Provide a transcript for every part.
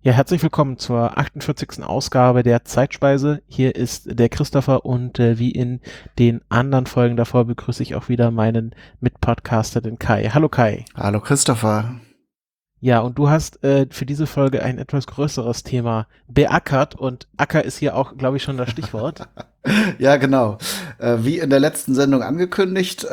Ja, herzlich willkommen zur 48. Ausgabe der Zeitspeise. Hier ist der Christopher und wie in den anderen Folgen davor begrüße ich auch wieder meinen Mitpodcaster, den Kai. Hallo Kai. Hallo Christopher. Ja, und du hast für diese Folge ein etwas größeres Thema beackert und Acker ist hier auch, glaube ich, schon das Stichwort. Ja, genau. Wie in der letzten Sendung angekündigt,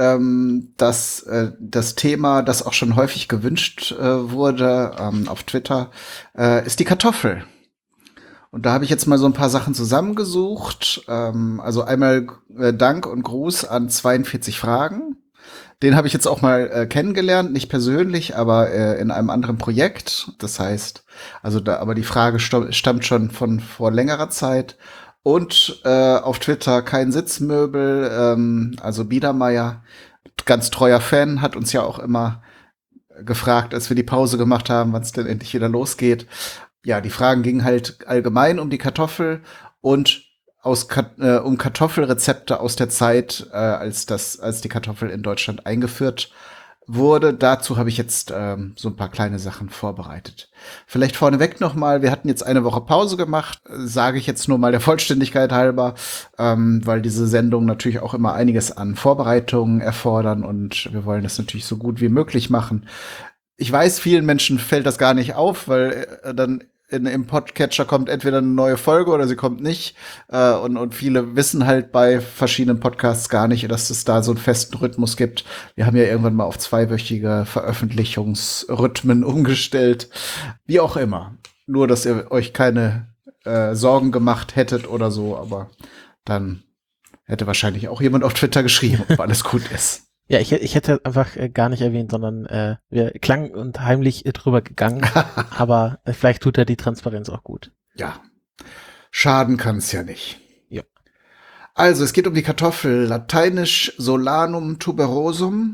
das Thema, das auch schon häufig gewünscht wurde auf Twitter, ist die Kartoffel. Und da habe ich jetzt mal so ein paar Sachen zusammengesucht. Also einmal Dank und Gruß an 42 Fragen. Den habe ich jetzt auch mal kennengelernt, nicht persönlich, aber in einem anderen Projekt. Das heißt, aber die Frage stammt schon von vor längerer Zeit. Und auf Twitter kein Sitzmöbel, also Biedermeier, ganz treuer Fan, hat uns ja auch immer gefragt, als wir die Pause gemacht haben, wann es denn endlich wieder losgeht. Ja, die Fragen gingen halt allgemein um die Kartoffel und um Kartoffelrezepte aus der Zeit, als die Kartoffel in Deutschland eingeführt wurde. Dazu habe ich jetzt so ein paar kleine Sachen vorbereitet. Vielleicht vorneweg noch mal, wir hatten jetzt eine Woche Pause gemacht, sage ich jetzt nur mal der Vollständigkeit halber, weil diese Sendungen natürlich auch immer einiges an Vorbereitungen erfordern und wir wollen das natürlich so gut wie möglich machen. Ich weiß, vielen Menschen fällt das gar nicht auf, weil dann im Podcatcher kommt entweder eine neue Folge oder sie kommt nicht. Und viele wissen halt bei verschiedenen Podcasts gar nicht, dass es da so einen festen Rhythmus gibt. Wir haben ja irgendwann mal auf zweiwöchige Veröffentlichungsrhythmen umgestellt. Wie auch immer. Nur, dass ihr euch keine Sorgen gemacht hättet oder so, aber dann hätte wahrscheinlich auch jemand auf Twitter geschrieben, ob alles gut ist. Ja, ich hätte einfach gar nicht erwähnt, sondern wir klang und heimlich drüber gegangen, aber vielleicht tut er die Transparenz auch gut. Ja, schaden kann es ja nicht. Ja. Also, es geht um die Kartoffel, lateinisch Solanum tuberosum.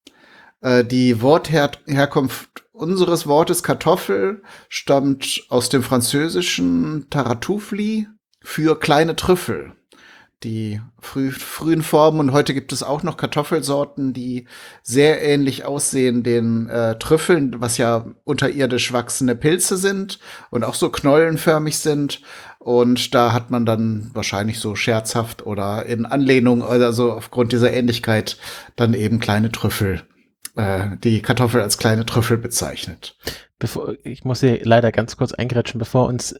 Die Wortherkunft unseres Wortes Kartoffel stammt aus dem französischen Tartufli für kleine Trüffel. Die frühen Formen und heute gibt es auch noch Kartoffelsorten, die sehr ähnlich aussehen den Trüffeln, was ja unterirdisch wachsende Pilze sind und auch so knollenförmig sind. Und da hat man dann wahrscheinlich so scherzhaft oder in Anlehnung, also aufgrund dieser Ähnlichkeit, dann eben kleine Trüffel, die Kartoffel als kleine Trüffel bezeichnet. Ich muss hier leider ganz kurz eingrätschen, bevor uns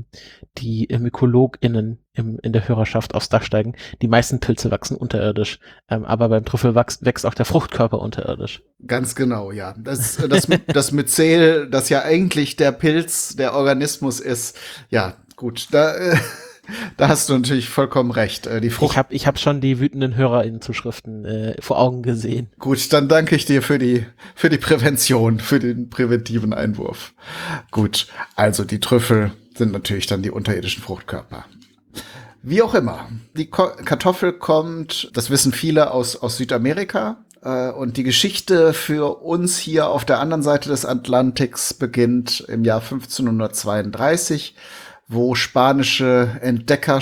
die MykologInnen in der Hörerschaft aufs Dach steigen. Die meisten Pilze wachsen unterirdisch, aber beim Trüffel wächst auch der Fruchtkörper unterirdisch. Ganz genau, ja. Das Myzel, das ja eigentlich der Pilz, der Organismus ist, ja, gut, da hast du natürlich vollkommen recht. Die Frucht. Ich hab schon die wütenden HörerInnen-Zuschriften vor Augen gesehen. Gut, dann danke ich dir für die Prävention, für den präventiven Einwurf. Gut, also die Trüffel sind natürlich dann die unterirdischen Fruchtkörper. Wie auch immer, die Kartoffel kommt, das wissen viele, aus Südamerika. Und die Geschichte für uns hier auf der anderen Seite des Atlantiks beginnt im Jahr 1532, wo spanische Entdecker,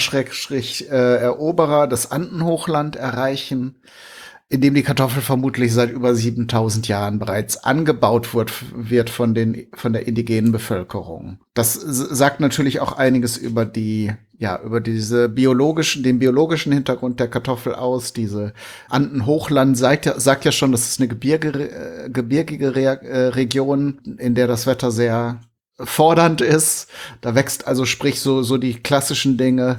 Eroberer das Andenhochland erreichen, in dem die Kartoffel vermutlich seit über 7000 Jahren bereits angebaut wird von der indigenen Bevölkerung. Das sagt natürlich auch einiges über über den biologischen Hintergrund der Kartoffel aus. Diese Andenhochland sagt ja schon, das ist eine gebirgige Region, in der das Wetter sehr fordernd ist. Da wächst also, sprich, so die klassischen Dinge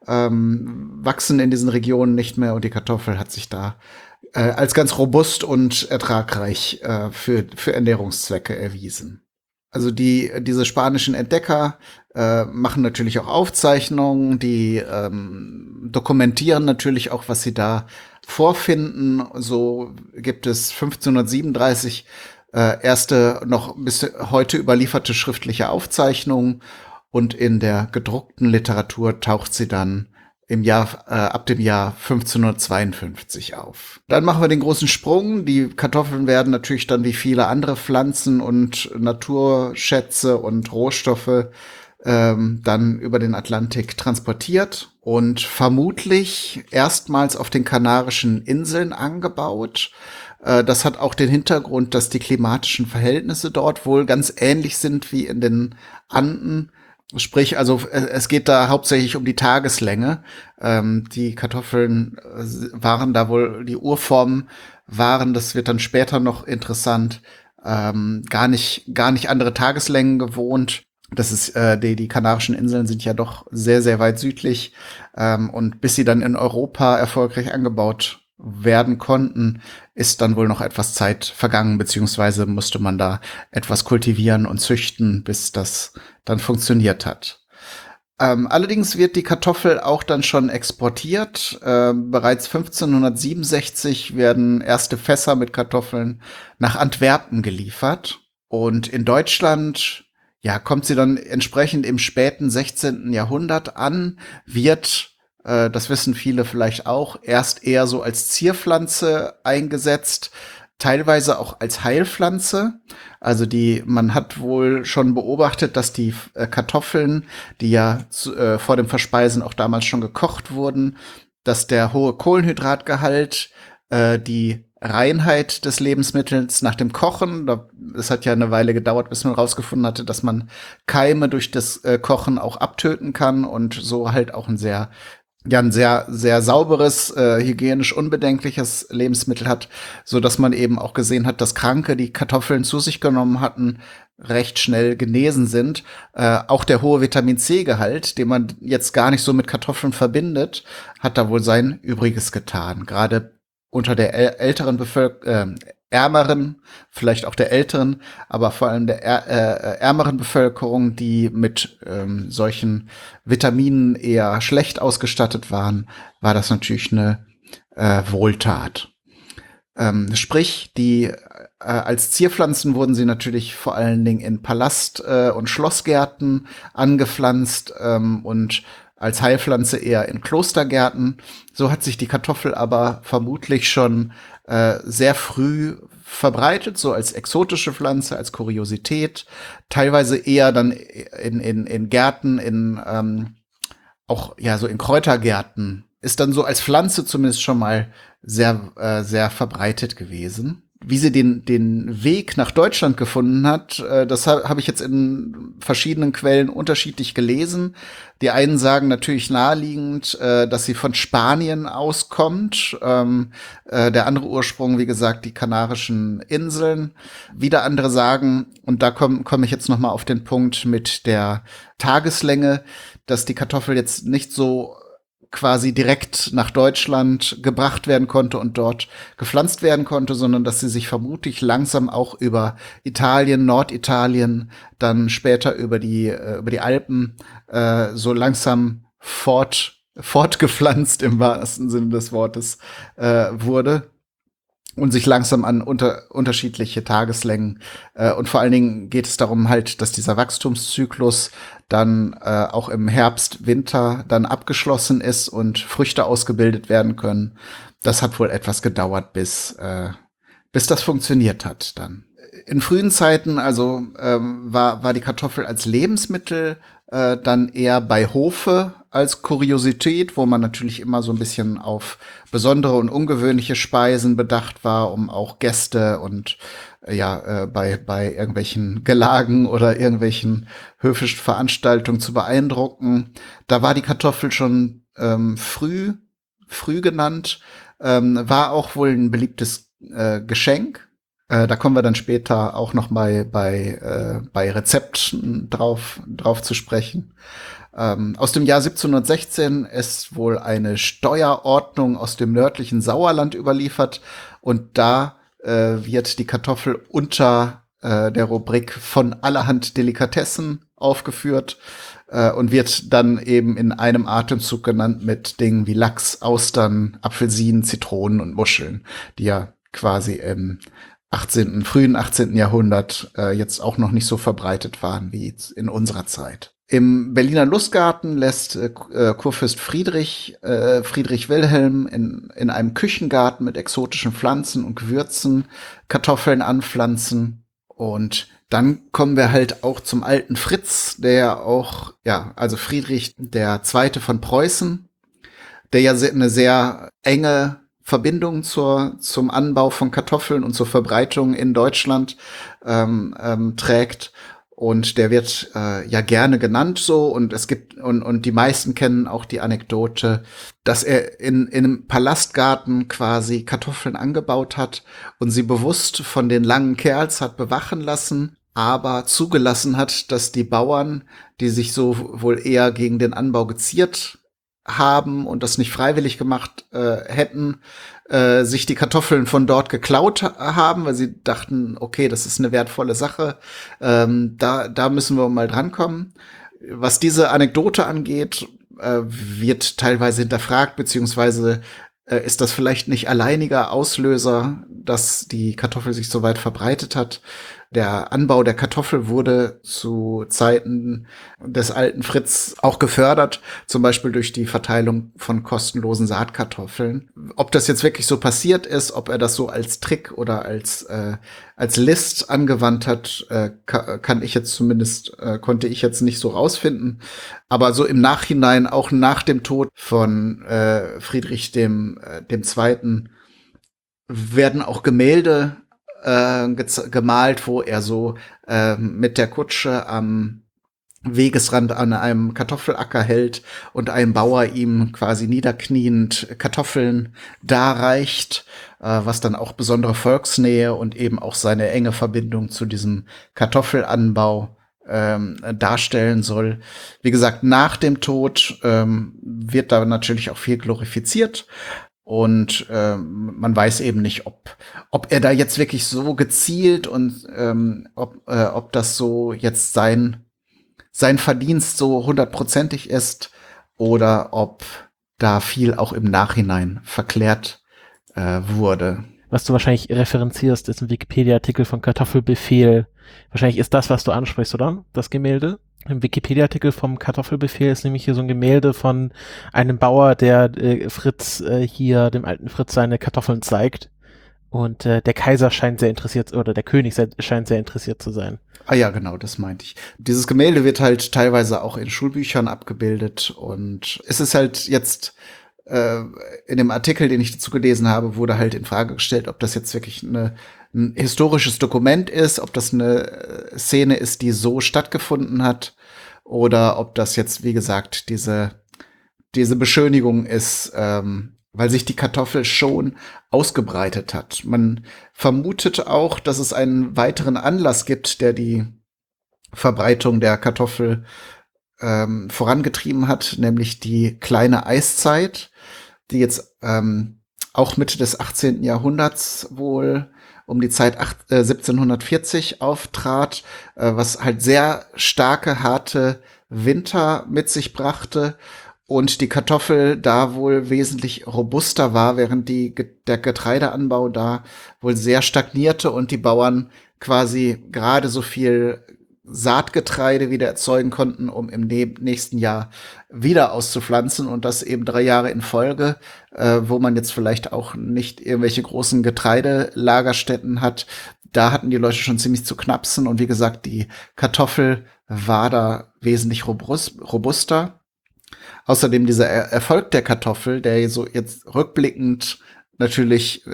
wachsen in diesen Regionen nicht mehr und die Kartoffel hat sich da als ganz robust und ertragreich für Ernährungszwecke erwiesen. Also diese spanischen Entdecker machen natürlich auch Aufzeichnungen, die dokumentieren natürlich auch, was sie da vorfinden. So gibt es 1537 erste noch bis heute überlieferte schriftliche Aufzeichnungen und in der gedruckten Literatur taucht sie dann ab dem Jahr 1552 auf. Dann machen wir den großen Sprung. Die Kartoffeln werden natürlich dann wie viele andere Pflanzen und Naturschätze und Rohstoffe dann über den Atlantik transportiert und vermutlich erstmals auf den Kanarischen Inseln angebaut. Das hat auch den Hintergrund, dass die klimatischen Verhältnisse dort wohl ganz ähnlich sind wie in den Anden. Sprich, also es geht da hauptsächlich um die Tageslänge. Die Kartoffeln waren da wohl, die Urformen waren, das wird dann später noch interessant, gar nicht andere Tageslängen gewohnt. Das ist, die Kanarischen Inseln sind ja doch sehr, sehr weit südlich. Und bis sie dann in Europa erfolgreich angebaut werden konnten, ist dann wohl noch etwas Zeit vergangen, beziehungsweise musste man da etwas kultivieren und züchten, bis das dann funktioniert hat. Allerdings wird die Kartoffel auch dann schon exportiert. Bereits 1567 werden erste Fässer mit Kartoffeln nach Antwerpen geliefert. Und in Deutschland, ja, kommt sie dann entsprechend im späten 16. Jahrhundert an, wird, das wissen viele vielleicht auch, erst eher so als Zierpflanze eingesetzt, teilweise auch als Heilpflanze. Also man hat wohl schon beobachtet, dass die Kartoffeln, die ja vor dem Verspeisen auch damals schon gekocht wurden, dass der hohe Kohlenhydratgehalt, die Reinheit des Lebensmittels nach dem Kochen, es hat ja eine Weile gedauert, bis man rausgefunden hatte, dass man Keime durch das Kochen auch abtöten kann und so halt auch ein sehr, sehr sauberes, hygienisch unbedenkliches Lebensmittel hat, so dass man eben auch gesehen hat, dass Kranke, die Kartoffeln zu sich genommen hatten, recht schnell genesen sind. Auch der hohe Vitamin-C-Gehalt, den man jetzt gar nicht so mit Kartoffeln verbindet, hat da wohl sein Übriges getan. Gerade unter der älteren ärmeren, vielleicht auch der älteren, aber vor allem der ärmeren Bevölkerung, die mit solchen Vitaminen eher schlecht ausgestattet waren, war das natürlich eine Wohltat. Sprich, als Zierpflanzen wurden sie natürlich vor allen Dingen in Palast- und Schlossgärten angepflanzt und als Heilpflanze eher in Klostergärten. So hat sich die Kartoffel aber vermutlich schon sehr früh verbreitet, so als exotische Pflanze, als Kuriosität, teilweise eher dann in Gärten, auch ja so in Kräutergärten, ist dann so als Pflanze zumindest schon mal sehr verbreitet gewesen. Wie sie den Weg nach Deutschland gefunden hat, das habe ich jetzt in verschiedenen Quellen unterschiedlich gelesen. Die einen sagen natürlich naheliegend, dass sie von Spanien auskommt. Der andere Ursprung, wie gesagt, die Kanarischen Inseln. Wieder andere sagen, und da komme ich jetzt noch mal auf den Punkt mit der Tageslänge, dass die Kartoffel jetzt nicht so quasi direkt nach Deutschland gebracht werden konnte und dort gepflanzt werden konnte, sondern dass sie sich vermutlich langsam auch über Italien, Norditalien, dann später über die Alpen so langsam fortgepflanzt im wahrsten Sinne des Wortes wurde und sich langsam an unterschiedliche Tageslängen und vor allen Dingen geht es darum halt, dass dieser Wachstumszyklus dann auch im Herbst, Winter dann abgeschlossen ist und Früchte ausgebildet werden können. Das hat wohl etwas gedauert, bis das funktioniert hat dann. In frühen Zeiten, also war die Kartoffel als Lebensmittel dann eher bei Hofe als Kuriosität, wo man natürlich immer so ein bisschen auf besondere und ungewöhnliche Speisen bedacht war, um auch Gäste und bei irgendwelchen Gelagen oder irgendwelchen höfischen Veranstaltungen zu beeindrucken. Da war die Kartoffel schon früh genannt, war auch wohl ein beliebtes Geschenk. Da kommen wir dann später auch noch mal bei Rezepten drauf zu sprechen. Aus dem Jahr 1716 ist wohl eine Steuerordnung aus dem nördlichen Sauerland überliefert und da wird die Kartoffel unter der Rubrik von allerhand Delikatessen aufgeführt und wird dann eben in einem Atemzug genannt mit Dingen wie Lachs, Austern, Apfelsinen, Zitronen und Muscheln, die ja quasi im frühen 18. Jahrhundert jetzt auch noch nicht so verbreitet waren wie in unserer Zeit. Im Berliner Lustgarten lässt Kurfürst Friedrich Wilhelm in einem Küchengarten mit exotischen Pflanzen und Gewürzen Kartoffeln anpflanzen. Und Dann kommen wir halt auch zum alten Fritz, der ja auch, ja, also Friedrich der Zweite von Preußen, der ja eine sehr enge Verbindung zum Anbau von Kartoffeln und zur Verbreitung in Deutschland trägt. Und der wird ja gerne genannt so. Und es gibt, und die meisten kennen auch die Anekdote, dass er in einem Palastgarten quasi Kartoffeln angebaut hat und sie bewusst von den langen Kerls hat bewachen lassen, aber zugelassen hat, dass die Bauern, die sich so wohl eher gegen den Anbau geziert haben und das nicht freiwillig gemacht hätten, sich die Kartoffeln von dort geklaut haben, weil sie dachten, okay, das ist eine wertvolle Sache, da müssen wir mal drankommen. Was diese Anekdote angeht, wird teilweise hinterfragt, beziehungsweise ist das vielleicht nicht alleiniger Auslöser, dass die Kartoffel sich so weit verbreitet hat. Der Anbau der Kartoffel wurde zu Zeiten des alten Fritz auch gefördert, zum Beispiel durch die Verteilung von kostenlosen Saatkartoffeln. Ob das jetzt wirklich so passiert ist, ob er das so als Trick oder als List angewandt hat, konnte ich jetzt nicht so rausfinden. Aber so im Nachhinein, auch nach dem Tod von Friedrich dem Zweiten, werden auch Gemälde gemalt, wo er so mit der Kutsche am Wegesrand an einem Kartoffelacker hält und ein Bauer ihm quasi niederkniend Kartoffeln darreicht, was dann auch besondere Volksnähe und eben auch seine enge Verbindung zu diesem Kartoffelanbau darstellen soll. Wie gesagt, nach dem Tod wird da natürlich auch viel glorifiziert. Und man weiß eben nicht, ob er da jetzt wirklich so gezielt und ob das so jetzt sein Verdienst so hundertprozentig ist oder ob da viel auch im Nachhinein verklärt wurde. Was du wahrscheinlich referenzierst, ist ein Wikipedia-Artikel von Kartoffelbefehl. Wahrscheinlich ist das, was du ansprichst, oder? Das Gemälde? Im Wikipedia-Artikel vom Kartoffelbefehl ist nämlich hier so ein Gemälde von einem Bauer, der Fritz dem alten Fritz seine Kartoffeln zeigt. Und der Kaiser scheint sehr interessiert, oder der König scheint sehr interessiert zu sein. Ah ja, genau, das meinte ich. Dieses Gemälde wird halt teilweise auch in Schulbüchern abgebildet und es ist halt jetzt in dem Artikel, den ich dazu gelesen habe, wurde halt in Frage gestellt, ob das jetzt wirklich ein historisches Dokument ist, ob das eine Szene ist, die so stattgefunden hat, oder ob das jetzt, wie gesagt, diese Beschönigung ist, weil sich die Kartoffel schon ausgebreitet hat. Man vermutet auch, dass es einen weiteren Anlass gibt, der die Verbreitung der Kartoffel vorangetrieben hat, nämlich die kleine Eiszeit, die jetzt auch Mitte des 18. Jahrhunderts wohl um die Zeit 1740 auftrat, was halt sehr starke, harte Winter mit sich brachte und die Kartoffel da wohl wesentlich robuster war, während der Getreideanbau da wohl sehr stagnierte und die Bauern quasi gerade so viel Saatgetreide wieder erzeugen konnten, um im nächsten Jahr wieder auszupflanzen und das eben 3 Jahre in Folge, wo man jetzt vielleicht auch nicht irgendwelche großen Getreidelagerstätten hat. Da hatten die Leute schon ziemlich zu knapsen und wie gesagt, die Kartoffel war da wesentlich robuster. Außerdem dieser Erfolg der Kartoffel, der so jetzt rückblickend natürlich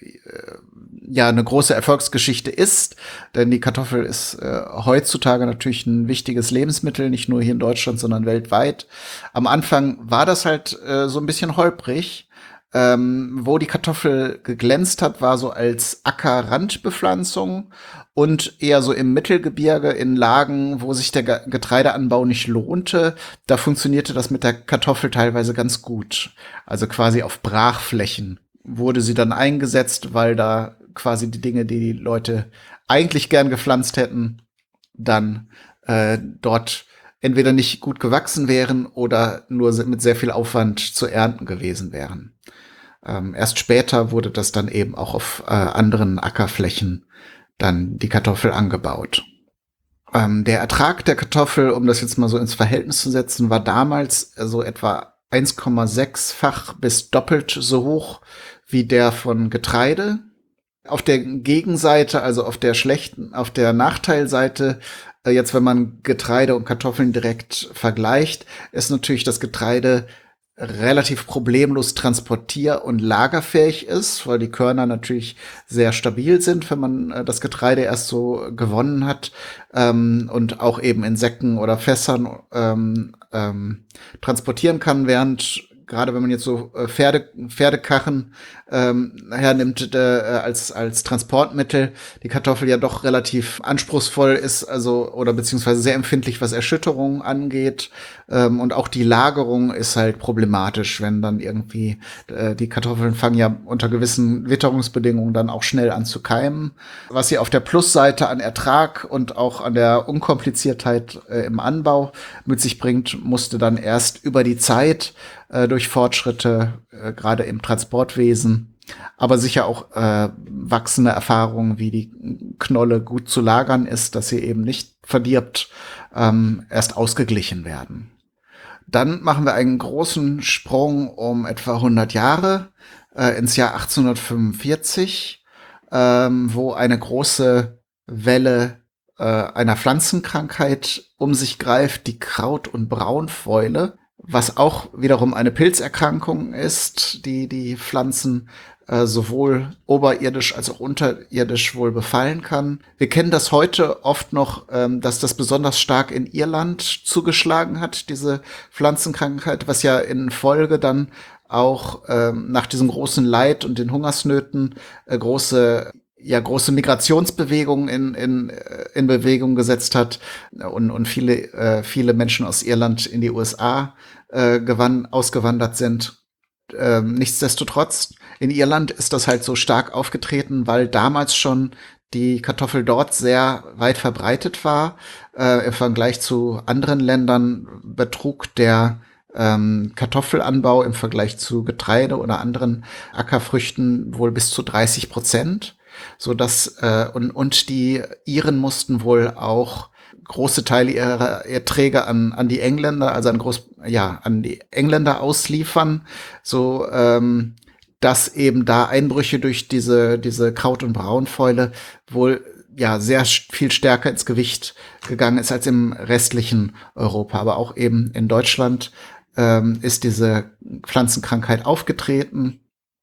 ja eine große Erfolgsgeschichte ist, denn die Kartoffel ist heutzutage natürlich ein wichtiges Lebensmittel, nicht nur hier in Deutschland, sondern weltweit. Am Anfang war das halt so ein bisschen holprig. Wo die Kartoffel geglänzt hat, war so als Ackerrandbepflanzung und eher so im Mittelgebirge in Lagen, wo sich der Getreideanbau nicht lohnte. Da funktionierte das mit der Kartoffel teilweise ganz gut. Also quasi auf Brachflächen wurde sie dann eingesetzt, weil da quasi die Dinge, die die Leute eigentlich gern gepflanzt hätten, dann dort entweder nicht gut gewachsen wären oder nur mit sehr viel Aufwand zu ernten gewesen wären. Erst später wurde das dann eben auch auf anderen Ackerflächen dann die Kartoffel angebaut. Der Ertrag der Kartoffel, um das jetzt mal so ins Verhältnis zu setzen, war damals so etwa 1,6-fach bis doppelt so hoch wie der von Getreide. Auf der Gegenseite, also auf der Nachteilseite, jetzt wenn man Getreide und Kartoffeln direkt vergleicht, ist natürlich das Getreide relativ problemlos transportier- und lagerfähig ist, weil die Körner natürlich sehr stabil sind, wenn man das Getreide erst so gewonnen hat, und auch eben in Säcken oder Fässern transportieren kann, während gerade wenn man jetzt so Pferdekarren hernimmt als Transportmittel, die Kartoffel ja doch relativ anspruchsvoll ist, also oder beziehungsweise sehr empfindlich, was Erschütterungen angeht. Und auch die Lagerung ist halt problematisch, wenn dann irgendwie die Kartoffeln fangen ja unter gewissen Witterungsbedingungen dann auch schnell an zu keimen. Was sie auf der Plusseite an Ertrag und auch an der Unkompliziertheit im Anbau mit sich bringt, musste dann erst über die Zeit durch Fortschritte, gerade im Transportwesen, aber sicher auch wachsende Erfahrungen, wie die Knolle gut zu lagern ist, dass sie eben nicht verdirbt, erst ausgeglichen werden. Dann machen wir einen großen Sprung um etwa 100 Jahre ins Jahr 1845, wo eine große Welle einer Pflanzenkrankheit um sich greift, die Kraut- und Braunfäule, was auch wiederum eine Pilzerkrankung ist, die die Pflanzen sowohl oberirdisch als auch unterirdisch wohl befallen kann. Wir kennen das heute oft noch, dass das besonders stark in Irland zugeschlagen hat, diese Pflanzenkrankheit, was ja in Folge dann auch nach diesem großen Leid und den Hungersnöten große Migrationsbewegungen in Bewegung gesetzt hat und viele Menschen aus Irland in die USA ausgewandert sind. Nichtsdestotrotz, in Irland ist das halt so stark aufgetreten, weil damals schon die Kartoffel dort sehr weit verbreitet war. Im Vergleich zu anderen Ländern betrug der Kartoffelanbau im Vergleich zu Getreide oder anderen Ackerfrüchten wohl bis zu 30%, so dass und die Iren mussten wohl auch große Teile ihrer Erträge an die Engländer, also an die Engländer ausliefern, so dass eben da Einbrüche durch diese Kraut- und Braunfäule wohl ja sehr viel stärker ins Gewicht gegangen ist als im restlichen Europa. Aber auch eben in Deutschland ist diese Pflanzenkrankheit aufgetreten.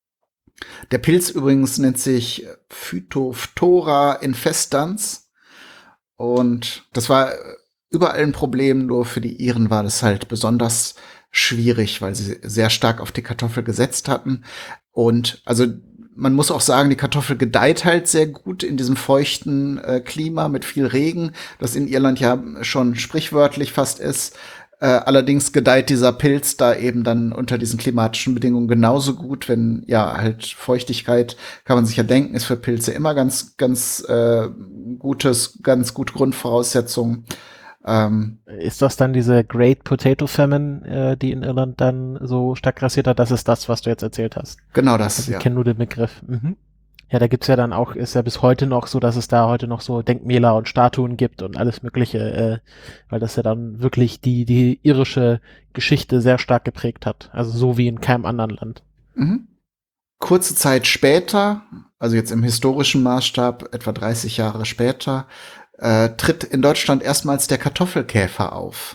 Der Pilz übrigens nennt sich Phytophthora infestans. Und das war überall ein Problem, nur für die Iren war das halt besonders schwierig, weil sie sehr stark auf die Kartoffel gesetzt hatten. Und also man muss auch sagen, die Kartoffel gedeiht halt sehr gut in diesem feuchten Klima mit viel Regen, das in Irland ja schon sprichwörtlich fast ist. Allerdings gedeiht dieser Pilz da eben dann unter diesen klimatischen Bedingungen genauso gut, wenn ja halt Feuchtigkeit, kann man sich ja denken, ist für Pilze immer ganz gute Grundvoraussetzung. Ist das dann diese Great Potato Famine, die in Irland dann so stark grassiert hat? Das ist das, was du jetzt erzählt hast. Genau das, Also ich ja. kenne nur den Begriff. Mhm. Ja, da gibt's ja dann auch, ist ja bis heute noch so, dass es da heute noch so Denkmäler und Statuen gibt und alles Mögliche, weil das ja dann wirklich die irische Geschichte sehr stark geprägt hat. Also so wie in keinem anderen Land. Mhm. Kurze Zeit später, also jetzt im historischen Maßstab, etwa 30 Jahre später, tritt in Deutschland erstmals der Kartoffelkäfer auf.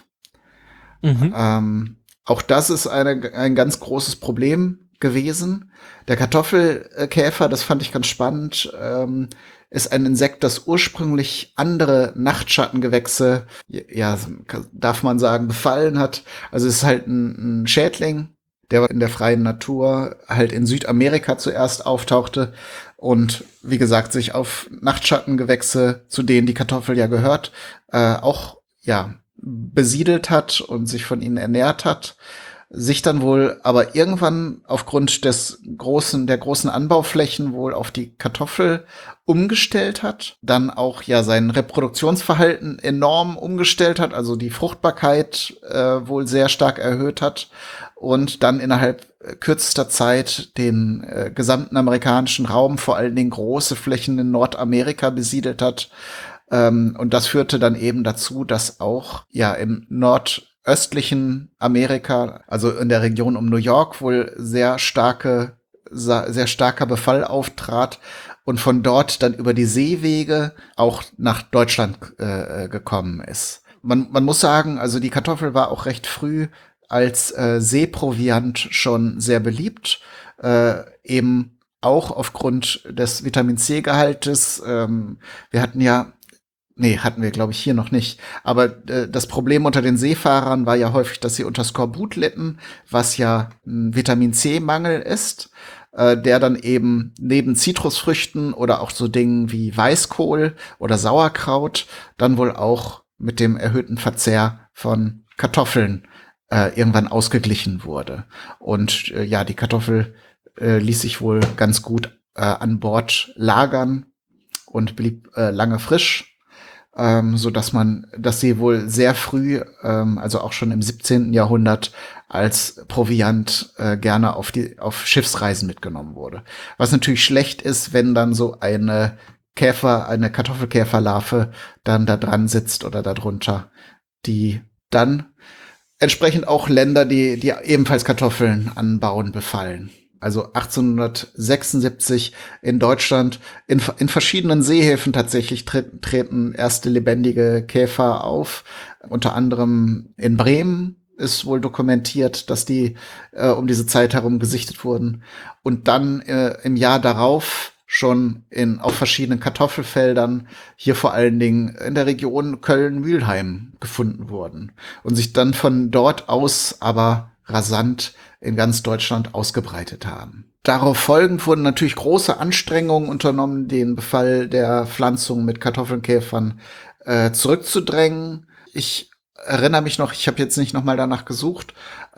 Auch das ist ein ganz großes Problem gewesen. Der Kartoffelkäfer, das fand ich ganz spannend, ist ein Insekt, das ursprünglich andere Nachtschattengewächse, ja, darf man sagen, befallen hat. Also es ist halt ein Schädling, der in der freien Natur halt in Südamerika zuerst auftauchte und wie gesagt sich auf Nachtschattengewächse, zu denen die Kartoffel ja gehört, auch ja besiedelt hat und sich von ihnen ernährt hat, sich dann wohl aber irgendwann aufgrund der großen Anbauflächen wohl auf die Kartoffel umgestellt hat, dann auch ja sein Reproduktionsverhalten enorm umgestellt hat, also die Fruchtbarkeit wohl sehr stark erhöht hat und dann innerhalb kürzester Zeit den gesamten amerikanischen Raum, vor allen Dingen große Flächen in Nordamerika besiedelt hat. Und das führte dann eben dazu, dass auch ja im nordöstlichen Amerika, also in der Region um New York, wohl sehr starke sehr starker Befall auftrat und von dort dann über die Seewege auch nach Deutschland gekommen ist. Man muss sagen, also die Kartoffel war auch recht früh als Seeproviant schon sehr beliebt, eben auch aufgrund des Vitamin C-Gehaltes. Wir hatten ja Nee, hatten wir, glaube ich, hier noch nicht. Aber das Problem unter den Seefahrern war ja häufig, dass sie unter Skorbut litten, was ja ein Vitamin-C-Mangel ist, der dann eben neben Zitrusfrüchten oder auch so Dingen wie Weißkohl oder Sauerkraut dann wohl auch mit dem erhöhten Verzehr von Kartoffeln irgendwann ausgeglichen wurde. Und ja, die Kartoffel ließ sich wohl ganz gut an Bord lagern und blieb lange frisch, so dass sie wohl sehr früh, also auch schon im 17. Jahrhundert als Proviant gerne auf Schiffsreisen mitgenommen wurde. Was natürlich schlecht ist, wenn dann so eine Kartoffelkäferlarve dann da dran sitzt oder darunter, die dann entsprechend auch Länder, die ebenfalls Kartoffeln anbauen, befallen. Also 1876 in Deutschland, in verschiedenen Seehäfen tatsächlich treten erste lebendige Käfer auf. Unter anderem in Bremen ist wohl dokumentiert, dass die um diese Zeit herum gesichtet wurden. Und dann im Jahr darauf schon auf verschiedenen Kartoffelfeldern, hier vor allen Dingen in der Region Köln-Mülheim gefunden wurden und sich dann von dort aus aber rasant in ganz Deutschland ausgebreitet haben. Darauf folgend wurden natürlich große Anstrengungen unternommen, den Befall der Pflanzung mit Kartoffelkäfern zurückzudrängen. Ich erinnere mich noch, ich habe jetzt nicht nochmal danach gesucht,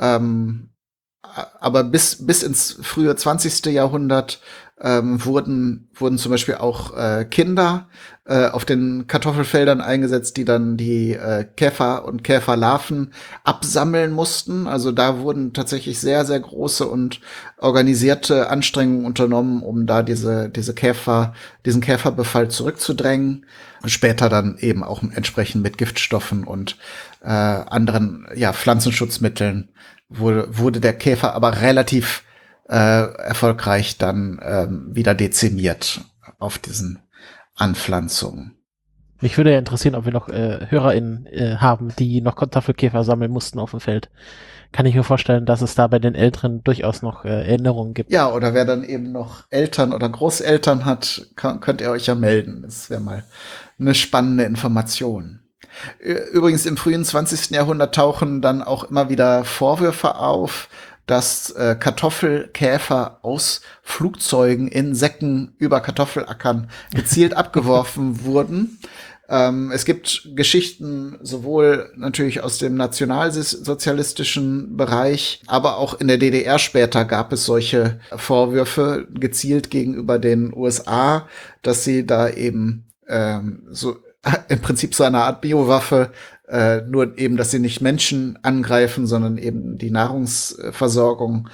aber bis ins frühe 20. Jahrhundert wurden zum Beispiel auch Kinder auf den Kartoffelfeldern eingesetzt, die dann die Käfer und Käferlarven absammeln mussten. Also da wurden tatsächlich sehr, sehr große und organisierte Anstrengungen unternommen, um da diesen Käferbefall zurückzudrängen. Später dann eben auch entsprechend mit Giftstoffen und anderen Pflanzenschutzmitteln wurde der Käfer aber relativ erfolgreich dann wieder dezimiert auf diesen Anpflanzungen. Mich würde ja interessieren, ob wir noch HörerInnen haben, die noch Kartoffelkäfer sammeln mussten auf dem Feld. Kann ich mir vorstellen, dass es da bei den Älteren durchaus noch Erinnerungen gibt. Ja, oder wer dann eben noch Eltern oder Großeltern hat, könnt ihr euch ja melden. Das wäre mal eine spannende Information. Übrigens im frühen 20. Jahrhundert tauchen dann auch immer wieder Vorwürfe auf, dass Kartoffelkäfer aus Flugzeugen in Säcken über Kartoffelackern gezielt abgeworfen wurden. Es gibt Geschichten sowohl natürlich aus dem nationalsozialistischen Bereich, aber auch in der DDR später gab es solche Vorwürfe gezielt gegenüber den USA, dass sie da eben so im Prinzip so eine Art Biowaffe, nur eben, dass sie nicht Menschen angreifen, sondern eben die Nahrungsversorgung,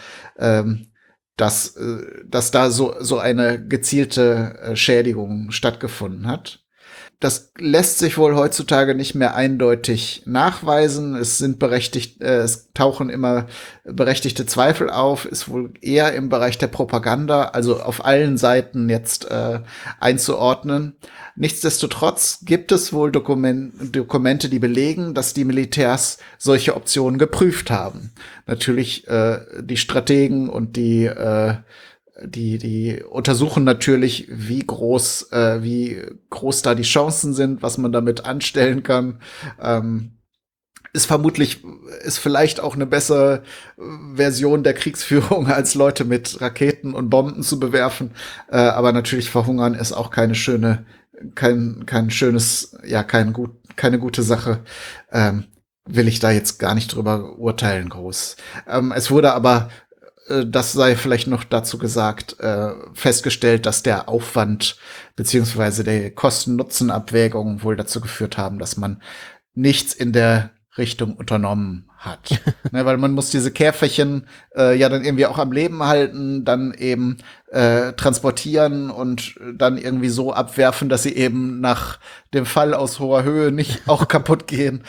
dass da so eine gezielte Schädigung stattgefunden hat. Das lässt sich wohl heutzutage nicht mehr eindeutig nachweisen. Es tauchen immer berechtigte Zweifel auf, ist wohl eher im Bereich der Propaganda, also auf allen Seiten jetzt einzuordnen. Nichtsdestotrotz gibt es wohl Dokumente, die belegen, dass die Militärs solche Optionen geprüft haben. Natürlich die Strategen und die untersuchen natürlich, wie groß da die Chancen sind, was man damit anstellen kann. Ist vielleicht auch eine bessere Version der Kriegsführung, als Leute mit Raketen und Bomben zu bewerfen. Aber natürlich verhungern ist auch keine gute Sache. Will ich da jetzt gar nicht drüber urteilen groß. Es wurde aber, das sei vielleicht noch dazu gesagt, festgestellt, dass der Aufwand beziehungsweise die Kosten-Nutzen-Abwägung wohl dazu geführt haben, dass man nichts in der Richtung unternommen hat. Ne, weil man muss diese Käferchen ja dann irgendwie auch am Leben halten, dann eben transportieren und dann irgendwie so abwerfen, dass sie eben nach dem Fall aus hoher Höhe nicht auch kaputt gehen.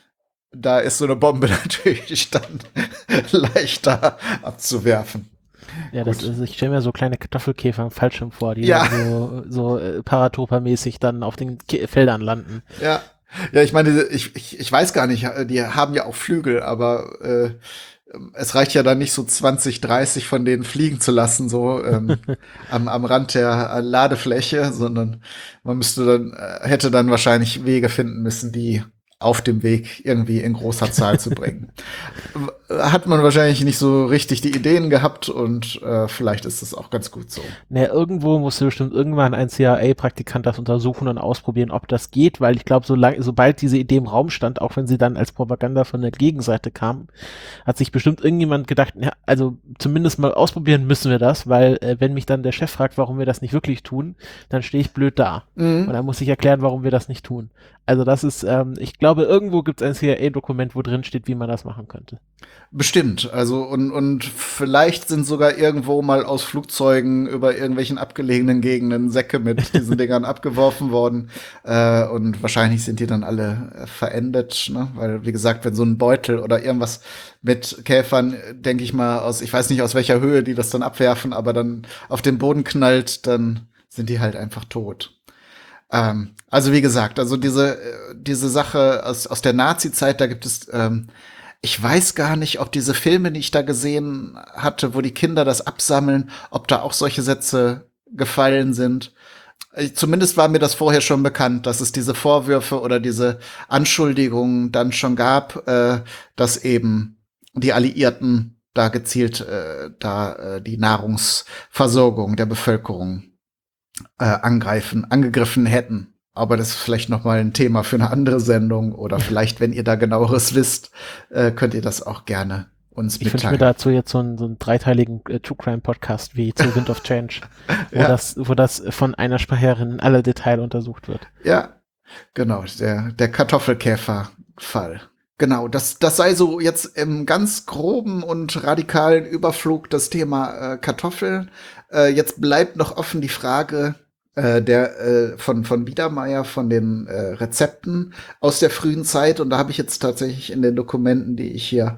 Da ist so eine Bombe natürlich dann leichter abzuwerfen. Ja, Gut. ich stelle mir so kleine Kartoffelkäfer im Fallschirm vor, die Ja, dann Paratropermäßig dann auf den Feldern landen. ja. Ja, ich meine, ich weiß gar nicht, die haben ja auch Flügel, aber es reicht ja dann nicht so 20, 30 von denen fliegen zu lassen, so am Rand der Ladefläche, sondern man müsste dann, hätte dann wahrscheinlich Wege finden müssen, die auf dem Weg irgendwie in großer Zahl zu bringen. Hat man wahrscheinlich nicht so richtig die Ideen gehabt und vielleicht ist es auch ganz gut so. Naja, irgendwo musste bestimmt irgendwann ein CIA-Praktikant das untersuchen und ausprobieren, ob das geht, weil ich glaube, sobald diese Idee im Raum stand, auch wenn sie dann als Propaganda von der Gegenseite kam, hat sich bestimmt irgendjemand gedacht, ja, also zumindest mal ausprobieren müssen wir das, weil wenn mich dann der Chef fragt, warum wir das nicht wirklich tun, dann stehe ich blöd da. Und Mhm. dann muss ich erklären, warum wir das nicht tun. Also das ist, ich glaube, irgendwo gibt es ein CIA-Dokument, wo drin steht, wie man das machen könnte. Bestimmt. Also, und vielleicht sind sogar irgendwo mal aus Flugzeugen über irgendwelchen abgelegenen Gegenden Säcke mit diesen Dingern abgeworfen worden. Und wahrscheinlich sind die dann alle verendet, ne? Weil, wie gesagt, wenn so ein Beutel oder irgendwas mit Käfern, denke ich mal, ich weiß nicht aus welcher Höhe die das dann abwerfen, aber dann auf den Boden knallt, dann sind die halt einfach tot. Also wie gesagt, also diese Sache aus der Nazi-Zeit, da gibt es ich weiß gar nicht, ob diese Filme, die ich da gesehen hatte, wo die Kinder das absammeln, ob da auch solche Sätze gefallen sind. Zumindest war mir das vorher schon bekannt, dass es diese Vorwürfe oder diese Anschuldigungen dann schon gab, dass eben die Alliierten da gezielt die Nahrungsversorgung der Bevölkerung angegriffen hätten. Aber das ist vielleicht noch mal ein Thema für eine andere Sendung oder vielleicht, wenn ihr da genaueres wisst, könnt ihr das auch gerne uns Ich wünsche mir mitteilen. dazu jetzt so einen dreiteiligen True Crime Podcast wie zu Wind of Change, Ja, wo das von einer Sprecherin in alle Detail untersucht wird. ja, genau, der Kartoffelkäfer-Fall. Genau, das sei so jetzt im ganz groben und radikalen Überflug das Thema Kartoffeln. Jetzt bleibt noch offen die Frage von Biedermeier von den Rezepten aus der frühen Zeit. Und da habe ich jetzt tatsächlich in den Dokumenten, die ich hier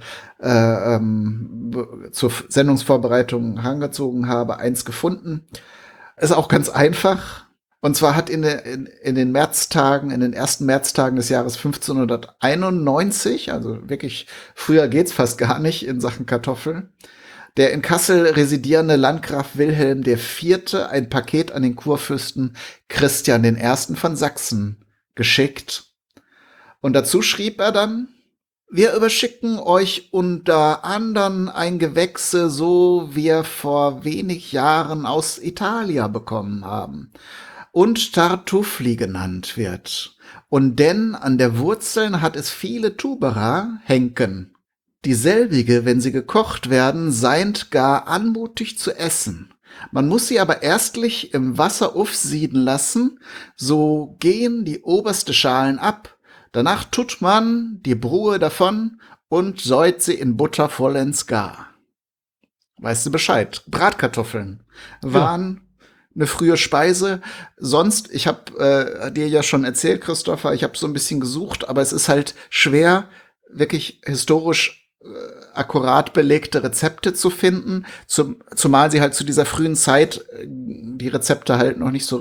zur Sendungsvorbereitung herangezogen habe, eins gefunden. Ist auch ganz einfach. Und zwar hat in den Märztagen, in den ersten Märztagen des Jahres 1591, also wirklich früher geht's fast gar nicht in Sachen Kartoffeln, der in Kassel residierende Landgraf Wilhelm IV. Ein Paket an den Kurfürsten Christian I. von Sachsen geschickt. Und dazu schrieb er dann: Wir überschicken euch unter andern ein Gewächse, so wir vor wenig Jahren aus Italia bekommen haben und Tartufli genannt wird. Und denn an der Wurzeln hat es viele Tuberer, Henken. Dieselbige, wenn sie gekocht werden, seind gar anmutig zu essen. Man muss sie aber erstlich im Wasser aufsieden lassen, so gehen die oberste Schalen ab. Danach tut man die Brue davon und säut sie in Butter vollends gar. Weißt du Bescheid? Bratkartoffeln Ja, waren eine frühe Speise. Sonst, ich habe dir ja schon erzählt, Christopher, ich habe so ein bisschen gesucht, aber es ist halt schwer, wirklich historisch akkurat belegte Rezepte zu finden, zumal sie halt zu dieser frühen Zeit die Rezepte halt noch nicht so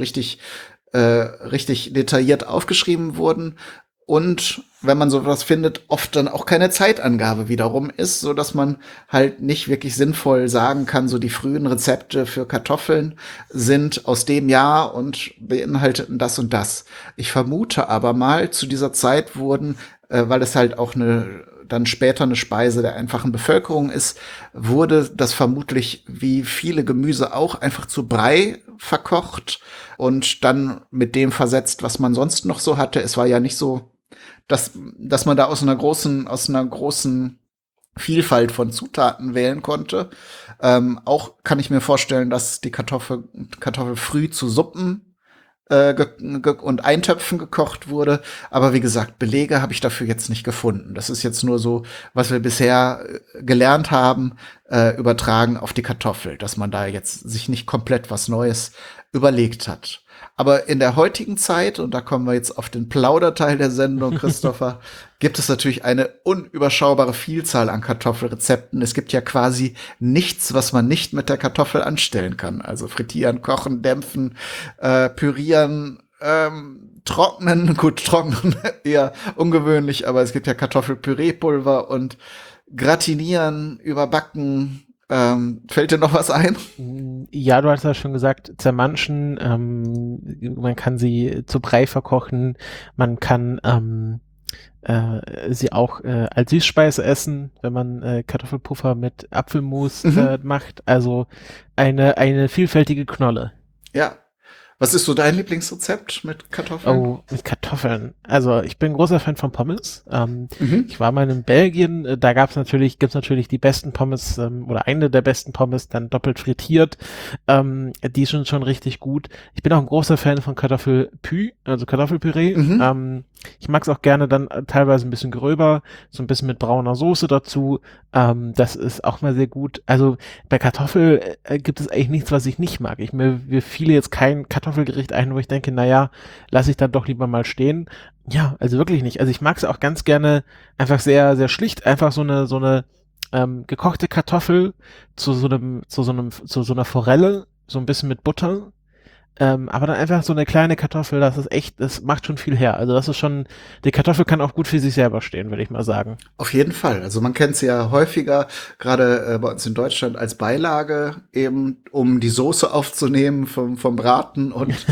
richtig detailliert aufgeschrieben wurden. Und wenn man sowas findet, oft dann auch keine Zeitangabe wiederum ist, so dass man halt nicht wirklich sinnvoll sagen kann, so die frühen Rezepte für Kartoffeln sind aus dem Jahr und beinhalteten das und das. Ich vermute aber mal, zu dieser Zeit wurden, weil es halt auch dann später eine Speise der einfachen Bevölkerung ist, wurde das vermutlich wie viele Gemüse auch einfach zu Brei verkocht und dann mit dem versetzt, was man sonst noch so hatte. Es war ja nicht so, dass man da aus einer großen Vielfalt von Zutaten wählen konnte. Auch kann ich mir vorstellen, dass die Kartoffel früh zu Suppen und Eintöpfen gekocht wurde. Aber wie gesagt, Belege habe ich dafür jetzt nicht gefunden. Das ist jetzt nur so, was wir bisher gelernt haben, übertragen auf die Kartoffel, dass man da jetzt sich nicht komplett was Neues überlegt hat. Aber in der heutigen Zeit, und da kommen wir jetzt auf den Plauderteil der Sendung, Christopher, gibt es natürlich eine unüberschaubare Vielzahl an Kartoffelrezepten. Es gibt ja quasi nichts, was man nicht mit der Kartoffel anstellen kann. Also frittieren, kochen, dämpfen, pürieren, trocknen, gut, trocknen eher ungewöhnlich, aber es gibt ja Kartoffelpüreepulver und gratinieren, überbacken. Fällt dir noch was ein? Ja, du hast ja schon gesagt, zermanschen, man kann sie zu Brei verkochen, man kann sie auch als Süßspeise essen, wenn man Kartoffelpuffer mit Apfelmus macht. Also eine vielfältige Knolle. Ja. Was ist so dein Lieblingsrezept mit Kartoffeln? Oh, mit Kartoffeln. Also ich bin großer Fan von Pommes. Mhm. Ich war mal in Belgien, da gibt's natürlich die besten Pommes oder eine der besten Pommes, dann doppelt frittiert. Die sind schon richtig gut. Ich bin auch ein großer Fan von Kartoffelpü, also Kartoffelpüree. Mhm. Ich mag es auch gerne dann teilweise ein bisschen gröber, so ein bisschen mit brauner Soße dazu. Das ist auch mal sehr gut. Also bei Kartoffel gibt es eigentlich nichts, was ich nicht mag. Mir fiele jetzt kein Kartoffelgericht ein, wo ich denke, naja, lasse ich dann doch lieber mal stehen. Ja, also wirklich nicht. Also ich mag es auch ganz gerne einfach sehr, sehr schlicht, einfach so eine gekochte Kartoffel zu so einer Forelle, so ein bisschen mit Butter. Aber dann einfach so eine kleine Kartoffel, das macht schon viel her. Also das ist schon, die Kartoffel kann auch gut für sich selber stehen, würde ich mal sagen. Auf jeden Fall. Also man kennt sie ja häufiger, gerade bei uns in Deutschland, als Beilage, eben um die Soße aufzunehmen vom Braten. Und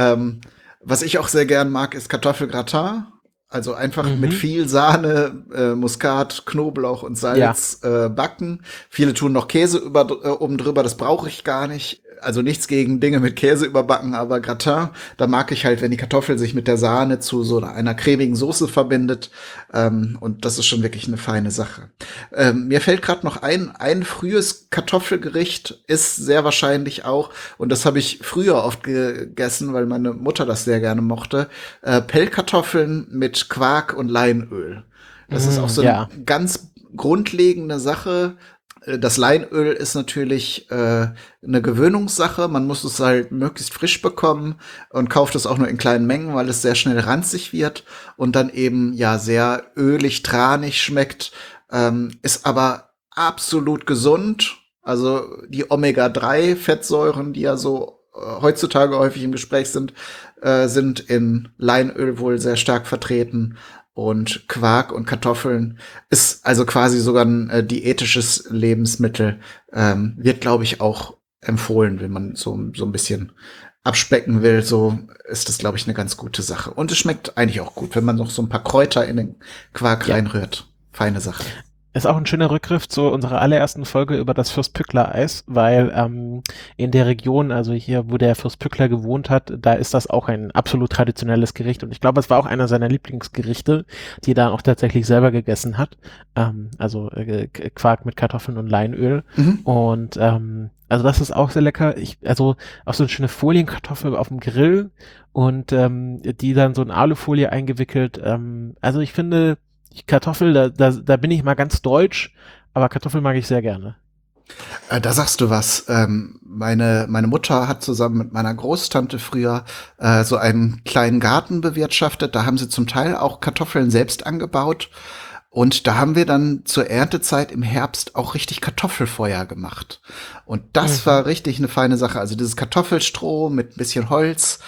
was ich auch sehr gern mag, ist Kartoffelgratin. Also einfach mit Mhm. viel Sahne, Muskat, Knoblauch und Ja. Salz backen. Viele tun noch Käse oben drüber, das brauche ich gar nicht. Also nichts gegen Dinge mit Käse überbacken, aber Gratin, da mag ich halt, wenn die Kartoffel sich mit der Sahne zu so einer cremigen Soße verbindet. Und das ist schon wirklich eine feine Sache. Mir fällt gerade noch ein frühes Kartoffelgericht ist sehr wahrscheinlich auch, und das habe ich früher oft gegessen, weil meine Mutter das sehr gerne mochte, Pellkartoffeln mit Quark und Leinöl. Das ist auch so eine Ja. ganz grundlegende Sache. Das Leinöl ist natürlich eine Gewöhnungssache. Man muss es halt möglichst frisch bekommen und kauft es auch nur in kleinen Mengen, weil es sehr schnell ranzig wird und dann eben ja sehr ölig, tranig schmeckt. Ist aber absolut gesund. Also die Omega-3-Fettsäuren, die ja so heutzutage häufig im Gespräch sind in Leinöl wohl sehr stark vertreten. Und Quark und Kartoffeln ist also quasi sogar ein diätisches Lebensmittel. Wird, glaube ich, auch empfohlen, wenn man so ein bisschen abspecken will. So ist das, glaube ich, eine ganz gute Sache. Und es schmeckt eigentlich auch gut, wenn man noch so ein paar Kräuter in den Quark Ja. reinrührt. Feine Sache. Ist auch ein schöner Rückgriff zu unserer allerersten Folge über das Fürst-Pückler-Eis, weil in der Region, also hier, wo der Fürst Pückler gewohnt hat, da ist das auch ein absolut traditionelles Gericht und ich glaube, es war auch einer seiner Lieblingsgerichte, die er dann auch tatsächlich selber gegessen hat. Also Quark mit Kartoffeln und Leinöl Mhm. und also das ist auch sehr lecker. Also auch so eine schöne Folienkartoffel auf dem Grill und die dann so in Alufolie eingewickelt. Also ich finde, Kartoffel, da bin ich mal ganz deutsch, aber Kartoffel mag ich sehr gerne. Da sagst du was. Meine Mutter hat zusammen mit meiner Großtante früher so einen kleinen Garten bewirtschaftet. Da haben sie zum Teil auch Kartoffeln selbst angebaut. Und da haben wir dann zur Erntezeit im Herbst auch richtig Kartoffelfeuer gemacht. Und das Mhm. war richtig eine feine Sache. Also dieses Kartoffelstroh mit ein bisschen Holz,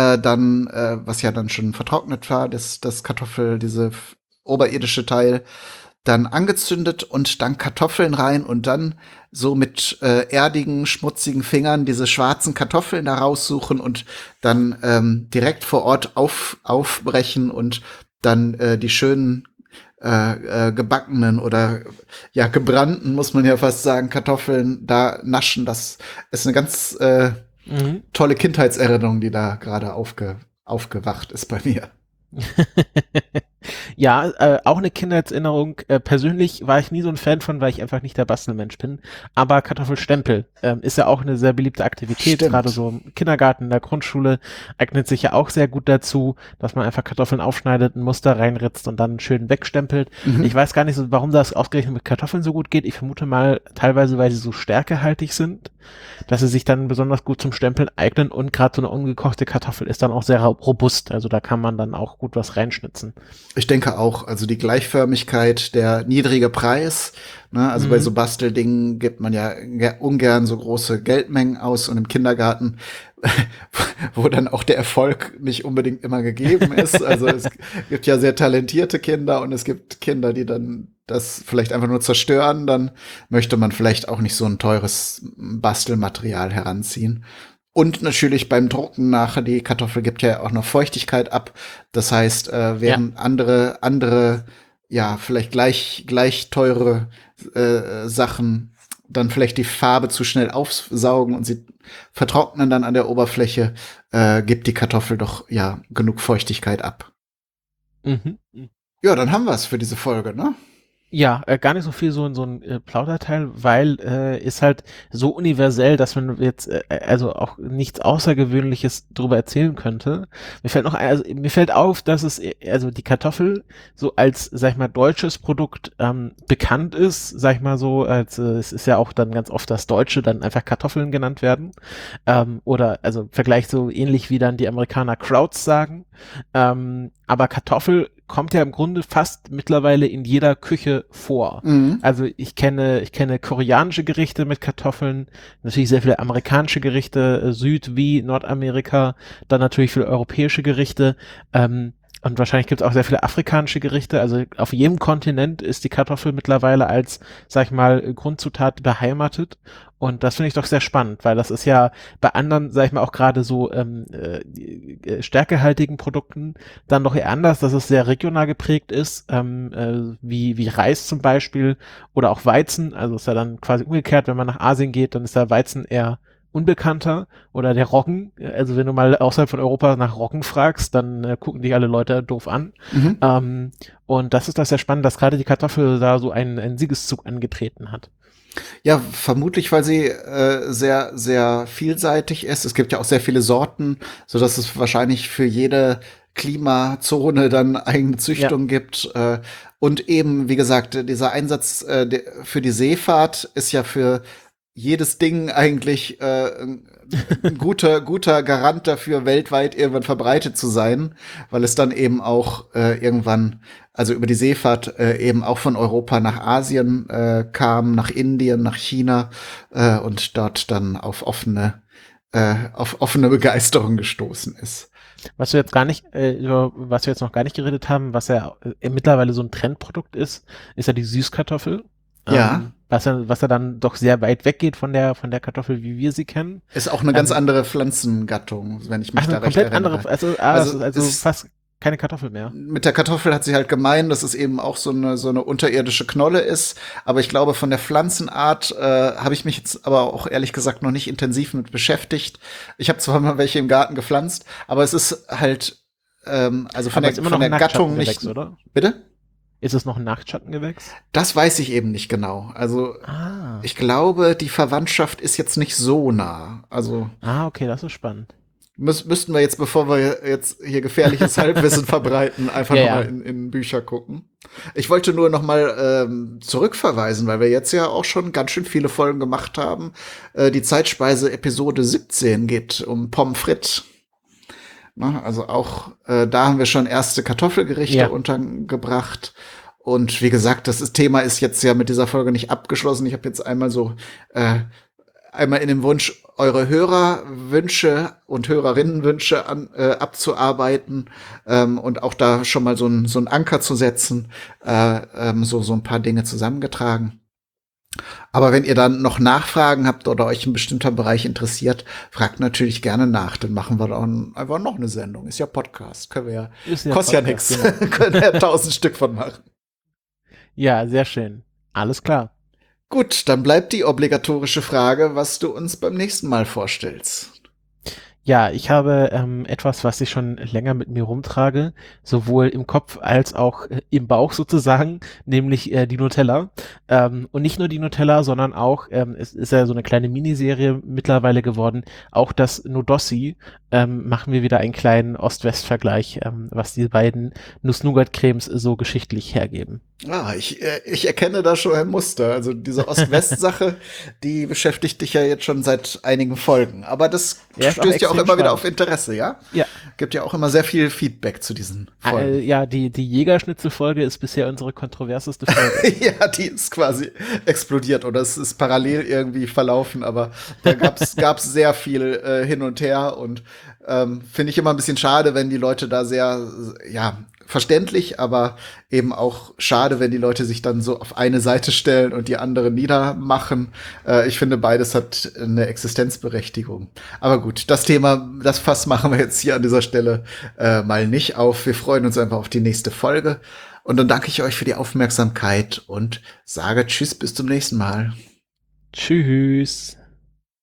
was ja dann schon vertrocknet war, das diese oberirdische Teil, dann angezündet und dann Kartoffeln rein und dann so mit erdigen, schmutzigen Fingern diese schwarzen Kartoffeln da raussuchen und dann direkt vor Ort aufbrechen und dann die schönen gebackenen oder ja gebrannten, muss man ja fast sagen, Kartoffeln da naschen. Das ist eine ganz Mhm. tolle Kindheitserinnerung, die da gerade aufgewacht ist bei mir. Ja, auch eine Kindheitserinnerung. Persönlich war ich nie so ein Fan von, weil ich einfach nicht der Bastelmensch bin. Aber Kartoffelstempel ist ja auch eine sehr beliebte Aktivität, gerade Stimmt. so im Kindergarten, in der Grundschule eignet sich ja auch sehr gut dazu, dass man einfach Kartoffeln aufschneidet, ein Muster reinritzt und dann schön wegstempelt. Ich Mhm. weiß gar nicht so, warum das ausgerechnet mit Kartoffeln so gut geht. Ich vermute mal teilweise, weil sie so stärkehaltig sind, dass sie sich dann besonders gut zum Stempeln eignen und gerade so eine ungekochte Kartoffel ist dann auch sehr robust. Also da kann man dann auch gut was reinschnitzen. Ich denke auch, also die Gleichförmigkeit, der niedrige Preis, ne, also bei so Mhm. Basteldingen gibt man ja ungern so große Geldmengen aus und im Kindergarten, wo dann auch der Erfolg nicht unbedingt immer gegeben ist. Also es gibt ja sehr talentierte Kinder und es gibt Kinder, die dann das vielleicht einfach nur zerstören, dann möchte man vielleicht auch nicht so ein teures Bastelmaterial heranziehen. Und natürlich beim Drucken nachher, die Kartoffel gibt ja auch noch Feuchtigkeit ab. Das heißt, Ja. während andere, ja, vielleicht gleich teure Sachen dann vielleicht die Farbe zu schnell aufsaugen und sie vertrocknen dann an der Oberfläche, gibt die Kartoffel doch ja genug Feuchtigkeit ab. Mhm. Ja, dann haben wir es für diese Folge, ne? Ja, gar nicht so viel so ein Plauderteil, weil ist halt so universell, dass man jetzt also auch nichts Außergewöhnliches drüber erzählen könnte. Mir fällt auf, dass es also die Kartoffel so als, sag ich mal, deutsches Produkt bekannt ist, sag ich mal so, als es ist ja auch dann ganz oft, dass Deutsche dann einfach Kartoffeln genannt werden. Oder also im Vergleich so ähnlich wie dann die Amerikaner Krauts sagen. Aber Kartoffel kommt ja im Grunde fast mittlerweile in jeder Küche vor. Mhm. Also ich kenne koreanische Gerichte mit Kartoffeln, natürlich sehr viele amerikanische Gerichte, Süd- wie Nordamerika, dann natürlich viele europäische Gerichte. Und wahrscheinlich gibt es auch sehr viele afrikanische Gerichte. Also auf jedem Kontinent ist die Kartoffel mittlerweile als, sag ich mal, Grundzutat beheimatet. Und das finde ich doch sehr spannend, weil das ist ja bei anderen, sag ich mal, auch gerade so stärkehaltigen Produkten dann doch eher anders, dass es sehr regional geprägt ist, wie Reis zum Beispiel oder auch Weizen. Also ist ja dann quasi umgekehrt, wenn man nach Asien geht, dann ist der Weizen eher unbekannter oder der Roggen. Also wenn du mal außerhalb von Europa nach Roggen fragst, dann gucken dich alle Leute doof an. Mhm. Und das ist doch sehr spannend, dass gerade die Kartoffel da so einen Siegeszug angetreten hat. Ja, vermutlich, weil sie sehr vielseitig ist. Es gibt ja auch sehr viele Sorten, so dass es wahrscheinlich für jede Klimazone dann eigene Ja. Züchtung gibt. Und eben, wie gesagt, dieser Einsatz für die Seefahrt ist ja für jedes Ding eigentlich ein guter Garant dafür, weltweit irgendwann verbreitet zu sein, weil es dann eben auch irgendwann, also über die Seefahrt eben auch von Europa nach Asien kam, nach Indien, nach China und dort dann auf offene Begeisterung gestoßen ist. Was wir jetzt gar nicht, über was wir jetzt noch gar nicht geredet haben, was ja mittlerweile so ein Trendprodukt ist ja die Süßkartoffel. Ja, Was ja dann doch sehr weit weggeht von der Kartoffel, wie wir sie kennen. ist auch eine ganz Ähm, andere Pflanzengattung, wenn ich ach, mich eine da recht komplett andere, erinnere. das Also ist also es fast keine Kartoffel mehr. mit der Kartoffel hat sie halt gemein, dass es eben auch so eine unterirdische Knolle ist. Aber ich glaube, von der Pflanzenart habe ich mich jetzt aber auch ehrlich gesagt noch nicht intensiv mit beschäftigt. Ich habe zwar mal welche im Garten gepflanzt, aber es ist halt, also Aber es ist immer von noch ein der Gattung nicht. Nachtschattengewächs, oder? Bitte? Ist es noch ein Nachtschattengewächs? Das weiß ich eben nicht genau. Also Ah. ich glaube, die Verwandtschaft ist jetzt nicht so nah. Also Ah, okay, das ist spannend. müssten wir jetzt, bevor wir jetzt hier gefährliches Halbwissen verbreiten, einfach Ja, noch mal ja. in Bücher gucken. Ich wollte nur noch mal zurückverweisen, weil wir jetzt ja auch schon ganz schön viele Folgen gemacht haben. Die Zeitspeise Episode 17 geht um Pommes frites. Na, also auch da haben wir schon erste Kartoffelgerichte Ja. untergebracht. Und wie gesagt, Thema ist jetzt ja mit dieser Folge nicht abgeschlossen. Ich habe jetzt einmal in dem Wunsch, eure Hörerwünsche und Hörerinnenwünsche abzuarbeiten und auch da schon mal so ein Anker zu setzen, so ein paar Dinge zusammengetragen. Aber wenn ihr dann noch Nachfragen habt oder euch ein bestimmter Bereich interessiert, fragt natürlich gerne nach. Dann machen wir dann einfach noch eine Sendung. Ist ja Podcast. Können wir ja, Ist ja kostet ja Podcast, nichts. genau. Können ja 1000 Stück von machen. Ja, sehr schön. Alles klar. Gut, dann bleibt die obligatorische Frage, was du uns beim nächsten Mal vorstellst. Ja, ich habe etwas, was ich schon länger mit mir rumtrage, sowohl im Kopf als auch im Bauch sozusagen, nämlich die Nutella. Und nicht nur die Nutella, sondern auch, es ist ja so eine kleine Miniserie mittlerweile geworden, auch das Nudossi. Machen wir wieder einen kleinen Ost-West-Vergleich, was die beiden Nuss-Nougat-Cremes so geschichtlich hergeben. Ich erkenne da schon ein Muster. Also diese Ost-West-Sache, die beschäftigt dich ja jetzt schon seit einigen Folgen. Aber das Er ist auch stößt ja auch extrem immer wieder spannend. auf Interesse, ja? Ja, Gibt ja auch immer sehr viel Feedback zu diesen Folgen. ja, die Jägerschnitzel-Folge ist bisher unsere kontroverseste Folge. Ja, die ist quasi explodiert oder es ist parallel irgendwie verlaufen, aber da gab's sehr viel hin und her und finde ich immer ein bisschen schade, wenn die Leute da sehr, ja, verständlich, aber eben auch schade, wenn die Leute sich dann so auf eine Seite stellen und die andere niedermachen. Ich finde, beides hat eine Existenzberechtigung. Aber gut, das Thema, das Fass machen wir jetzt hier an dieser Stelle mal nicht auf. Wir freuen uns einfach auf die nächste Folge. Und dann danke ich euch für die Aufmerksamkeit und sage Tschüss, bis zum nächsten Mal. Tschüss.